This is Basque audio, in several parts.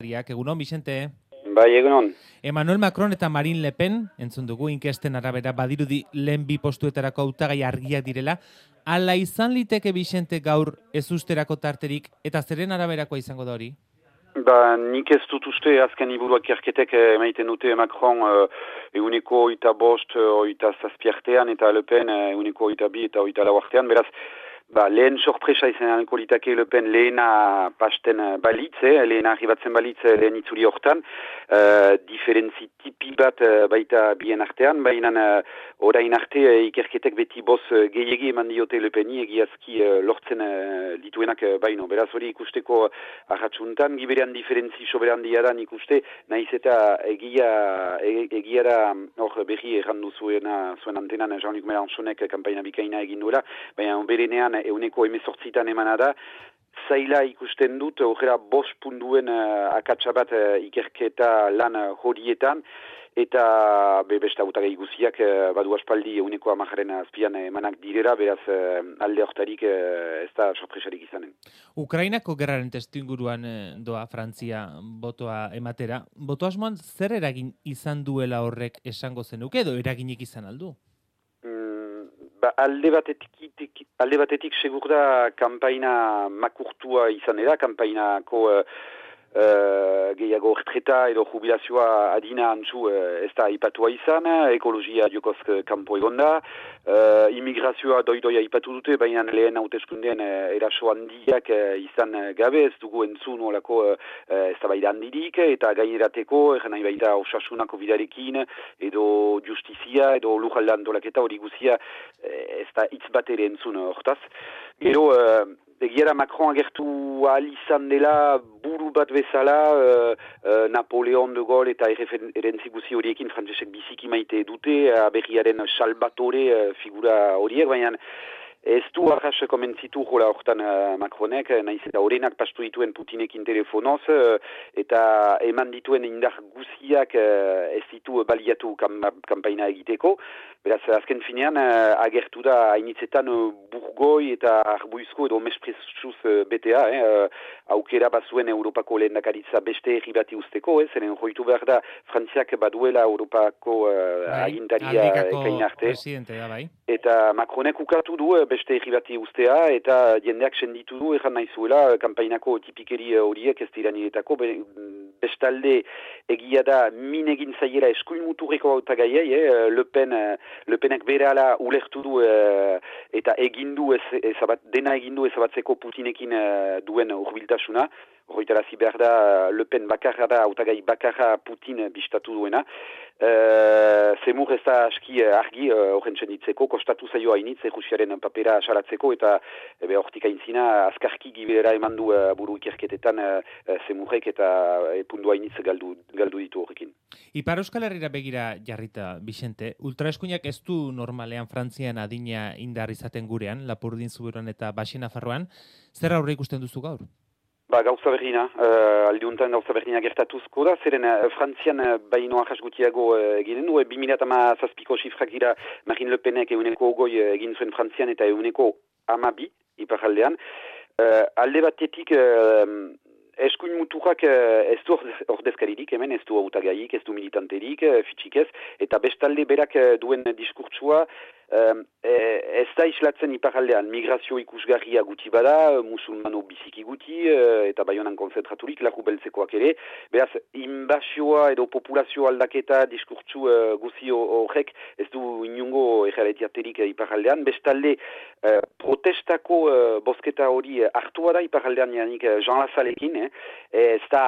Egunon, Vicente. Bai, egunon. Emmanuel Macron eta Marine Le Pen, entzun dugu, inkesten arabera badirudi lehen bi postuetarako hautagai argiak direla. Ala izan liteke, Vicente, gaur ezusterako tarterik, eta zeren araberakoa izango da hori? Nik ez dut uste azken iburuak ikerketek emaiten dute Macron eguneko 25, 27 eta Le Pen eguneko 22 eta 24 artean, beraz, lehen sorpresa izaneko litake Le Pen lehena pasten balitz, lehena arribatzen balitz lehen itzuli hortan, diferentzi tipi bat baita bien artean, baina orain arte ikerketek beti boz gehiegi eman diote Le Peni egiazki lortzen dituenak baino. Beraz hori ikusteko arratsuntan, giberean diferentzi soberan diadan ikuste, nahiz eta egiara hor berri errandu zuen antenan Jean-Luc Mélenchonek kanpaina bikaina egin duela, baina berenean euneko 18 emana da, zaila ikusten dut, horrela 5 punduen akatsabat ikerketa lan horietan, eta beste hautagai guziak badu aspaldi euneko 10 azpian emanak direra, beraz alde hortarik ez da sorpresarik izanen. Ukrainako gerraren testuinguruan doa Frantzia botoa ematera. Boto asmoan zer eragin izan duela horrek esango zenuke edo eraginik izan aldu? Alde batetik segur da kanpaina makurtua izan da, kanpainako gehiago ertreta edo jubilazioa adina antzu ez da aipatua izan, ekologia jokoz kanpo egonda, immigrazioa doidoia aipatu dute, baina lehen hauteskundeen eraso handiak izan gabe, ez dugu entzun olako eztabaida handirik, eta gainerateko, nahi baita osasunako bidarekin, edo justizia, edo lujalde antolaketa hori guzia, ez da hitz bat ere entzun hortaz. Gero, egiara Macron agertu ahal izan dela buru bat bezala Napoleon de Gaulle eta errentzi guzi horiekin frantzesek biziki maite dute, aberriaren salvatore figura horiek, baina ez du arras komentzitu jola hortan Macronek, nahiz eta horrenak pastu dituen Putinekin telefonoz, eta eman dituen indar guziak ez ditu baliatu kanpaina egiteko. Beraz, azken finean, agertu da hainitzetan burgoi eta arbuizko edo mesprezuz betea, aukera bazuen Europako lehendakaritza beste herri bati usteko, zeren joitu behar da Frantziak baduela Europako agintaria ekain arte. Eta Macronek ukatu du beste herri bati ustea, eta jendeak senditu du, erran nahi zuela, kanpainako tipikeri horiek ez dira niretako, bestalde egia da min egin zaiela eskuin muturreko hautagaiei, Le Penek berehala ulertu du eta dena egindu ezabatzeko Putinekin duen hurbiltasuna. Horretarazi behar da, Le Pen bakarra da, hautagai bakarra Putin bistatu duena. Zemur ez da aski argi horren txenditzeko, kostatu zaio hainitz, Rusiaren papera asalatzeko, eta hortik aintzina azkarki gibera eman du buru ikerketetan zemurrek eta pundu hainitz galdu ditu horrekin. Ipar Euskal Herrira begira jarrita, Vicente, ultraeskuinak ez du normalean Frantzian adina indar izaten gurean, Lapurdin Zuberoan eta Baxi Nafarroan, zer aurre ikusten duzu gaur? Gauza berrina, aldiuntan gauza berrina gertatuzko da, zeren Frantzian baino ahas gutiago eginen du, 2017ko sifrak dira Marine Le Penek euneko 20 egin zuen Frantzian eta euneko 12 iparaldean. Alde batetik eskuin muturrak ez du ordezkaririk, hemen ez du hautagaiik, ez du militanterik, fitxik ez, eta bestalde berak duen diskurtsua ez da islatzen iparaldean, migrazio ikusgarria guti bada, musulmano biziki guti, eta baionan konzentraturik, lagu beltzekoak ere, beraz, inbasioa edo populazio aldaketa diskurtsu guzi horrek ez du inungo ejaretiaterik iparaldean, bestalde protestako bozketa hori hartua da iparaldean janik Jean Lassallekin, ez da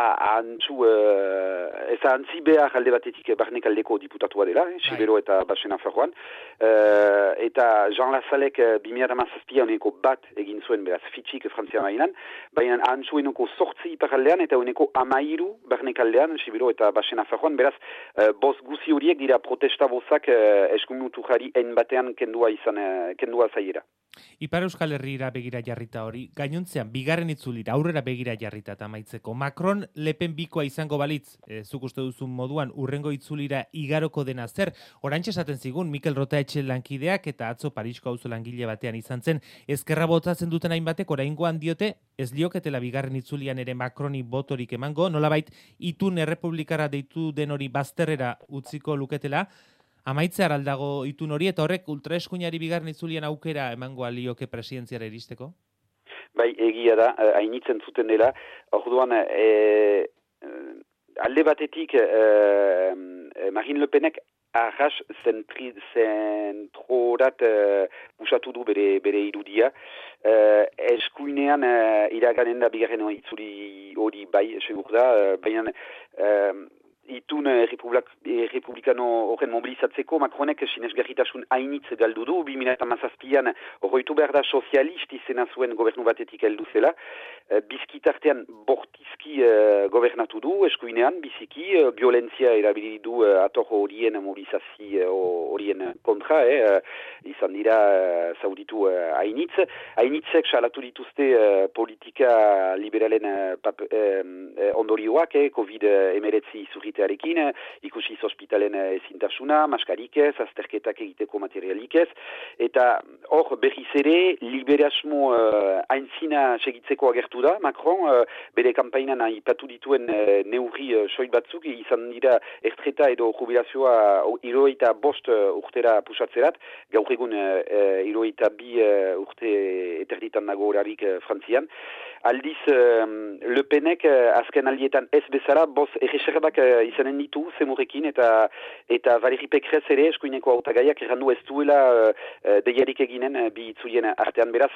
antzi behar alde batetik barnek aldeko diputatua dela, Sibero eta Baxi Nafarroan, eta Jean Lassallek 2017 honeko bat egin zuen beraz fitxik Frantzia mailan, baina antzueneko 8 iparaldean eta honeko 13 barnekaldean, Sibero eta Baxi Nafarroan, beraz boz guzi horiek dira protesta bozak eskuin muturrari batean kendua zaiera. Ipar Euskal Herriera begira jarrita hori, gainontzean, bigarren itzulira, aurrera begira jarrita eta amaitzeko. Macron Lepen bikoa izango balitz, zuk uste duzun moduan, urrengo itzulira igaroko dena zer. Oraintxe esaten zigun, Mikel Rotaetxe lankideak eta atzo Parisko auzo langile batean izan zen, ezkerra botatzen duten hainbatek oraingoan diote, ez lioketela bigarren itzulian ere Macroni botorik emango, nolabait itun errepublikara deitu den hori bazterrera utziko luketela, amaitze araldago itun hori, eta horrek ultraeskuinari bigarren itzulian aukera emango alioke presidentziara iristeko? Bai, egia da, hainitzen zuten dela. Orduan, alde batetik, Marine Le Penek arras zentrorat usatu du bere irudia. Eskuinean iraganen da bigarren itzuli hori bai, segur da, baina itun republikano horren mobilizatzeko Macronek sinesgarritasun hainitz galdu du, 2017an horretu behar da sozialist izena zuen gobernu batetik heldu zela, bizkitartean bortizki gobernatu du, eskuinean, biziki, violentzia erabili du ator horien mobilizazio horien kontra, izan dira zauditu hainitz. Hainitzek salatu dituzte politika liberalen ondorioak, COVID-19 zurritearekin, ikusiz ospitalen ezintasuna, maskarik ez, azterketak egiteko materialik ez, eta hor berriz ere liberasmo aintzina segitzeko agertu da, Macron, bere kampainan aipatu dituen neurri soil batzuk, izan dira ertreta edo jubilazioa 75 urtera pusatzerat, gaur egun 72 urte eterditan nago horarik Frantzian. Aldiz, Le Penek azken aldietan ez bezala, boz erreserbak izanen ditu zemurekin, eta Valérie Pécresse ere eskuineko hautagaiak errandu ez duela deiarik eginen bi itzulien artean. Beraz,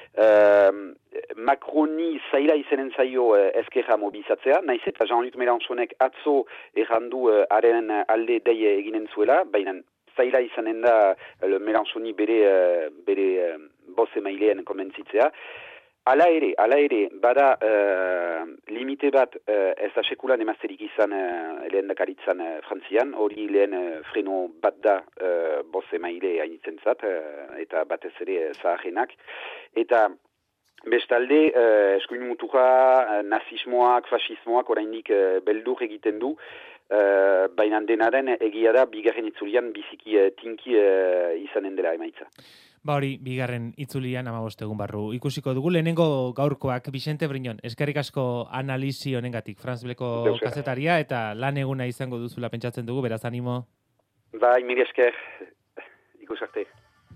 Macroni zaila izanen zaio ezkerra mobilizatzea, naiz eta Jean-Luc Mélenchonek atzo errandu haren alde deie eginen zuela, baina zaila izanen da Mélenchoni bere boz emaileen komentzitzea. Hala ere, bada limite bat ez da sekulan emazterik izan lehen dakaritzan Frantzian, hori lehen freno bat da boz emaile hainitzen zat, eta batez ere zaharenak. Eta bestalde, eskuin mutuja, nazismoak, fasismoak oraindik beldur egiten du, baina denaren egia da bigarren itzulian biziki tinki izanen dela emaitza. Ba hori, bigarren itzulian 15 egun barru ikusiko dugu. Lehenengo gaurkoak, Vicente Briñón, eskerrik asko analizi honengatik, Franz Bleko kazetaria, eta lan eguna izango duzula pentsatzen dugu, beraz animo. Bai, mila esker, ikusarte.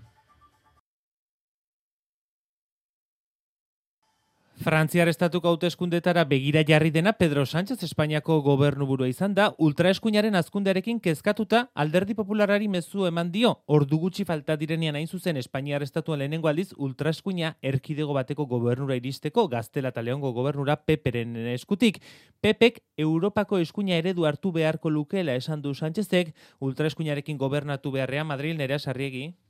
Frantziar estatuko hauteskundetara begira jarri dena Pedro Sánchez Espainiako gobernuburua izan da, ultraeskuinaren hazkundearekin kezkatuta Alderdi Popularari mezu eman dio. Ordu gutxi falta direnean hain zuzen Espainiar estatuan lehenengo aldiz ultraeskuina erkidego bateko gobernura iristeko, Gaztela eta Leongo gobernura Peperen eskutik. Pepek Europako eskuina eredu hartu beharko lukeela esan du Sánchezek, ultraeskuinarekin gobernatu beharrean Madril Nerea Sarriegi.